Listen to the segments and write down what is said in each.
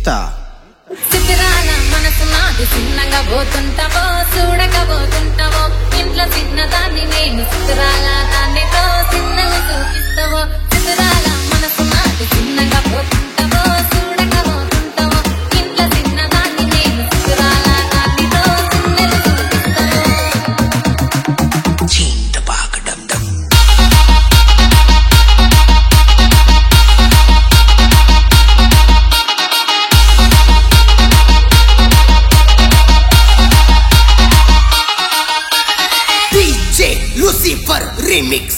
చిత్రాల మనసు నాది చిన్నగా పోతుంటావో చూడకపోతుంటావో ఇంట్లో చిన్నదాన్ని నేను చిత్రాల దాన్నితో చిన్నగా చూపిస్తావో చిత్రాల మనసు నాది చిన్నగా పోతుంటావో చూడకపోతుంటావో ఇంట్లో చిన్నదాన్ని నేను చిత్రాల దాన్నితో చిన్నగా చూపిస్తావో Lucifer Remix.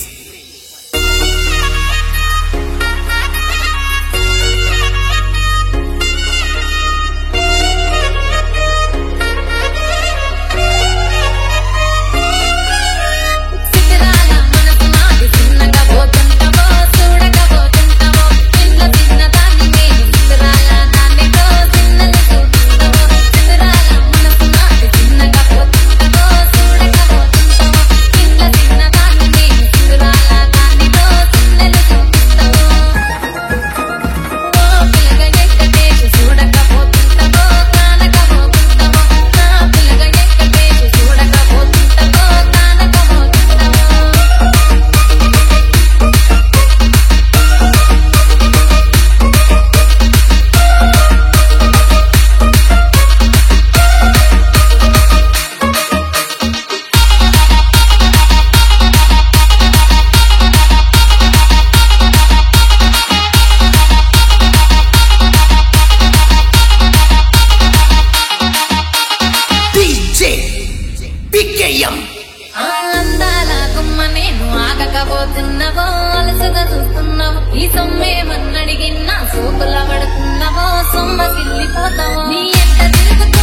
అందాల గుమ్మ నేను ఆగకపోతున్నావో అలసగా చూస్తున్నావు ఈ సొమ్మేమన్నడిగిన్నా సోకుల పడుతున్నావో సొమ్మ కిల్లిపోతావో నీ ఎంత తిరుగుతా